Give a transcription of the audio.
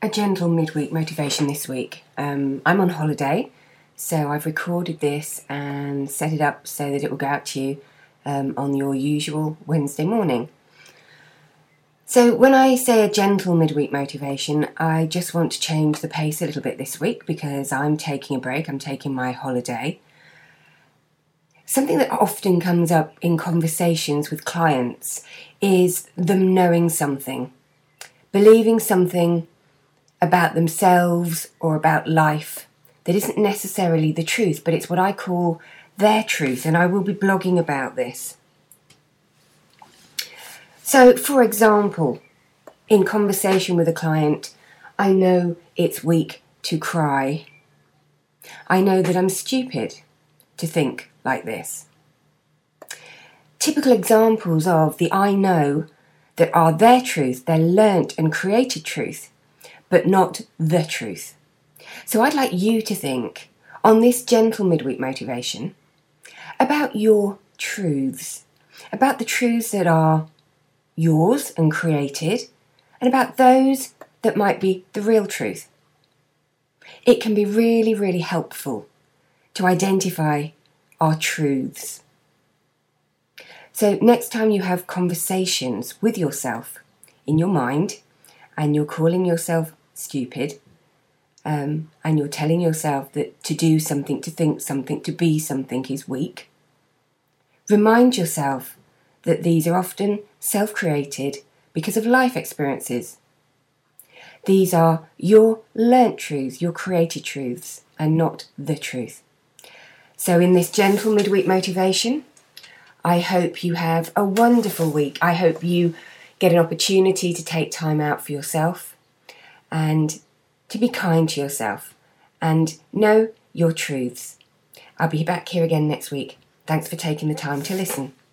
A gentle midweek motivation this week. I'm on holiday, so I've recorded this and set it up so that it will go out to you on your usual Wednesday morning. So when I say a gentle midweek motivation, I just want to change the pace a little bit this week because I'm taking a break, I'm taking my holiday. Something that often comes up in conversations with clients is them knowing something, believing something about themselves or about life that isn't necessarily the truth, but it's what I call their truth, and I will be blogging about this. So, for example, in conversation with a client, I know it's weak to cry. I know that I'm stupid to think like this. Typical examples of the I know that are their truth, their learnt and created truth, but not the truth. So I'd like you to think on this gentle midweek motivation about your truths, about the truths that are yours and created, and about those that might be the real truth. It can be really, really helpful to identify our truths. So next time you have conversations with yourself in your mind and you're calling yourself stupid and you're telling yourself that to do something, to think something, to be something is weak, remind yourself that these are often self-created because of life experiences. These are your learnt truths, your created truths, and not the truth. So in this gentle midweek motivation, I hope you have a wonderful week. I hope you get an opportunity to take time out for yourself and to be kind to yourself and know your truths. I'll be back here again next week. Thanks for taking the time to listen.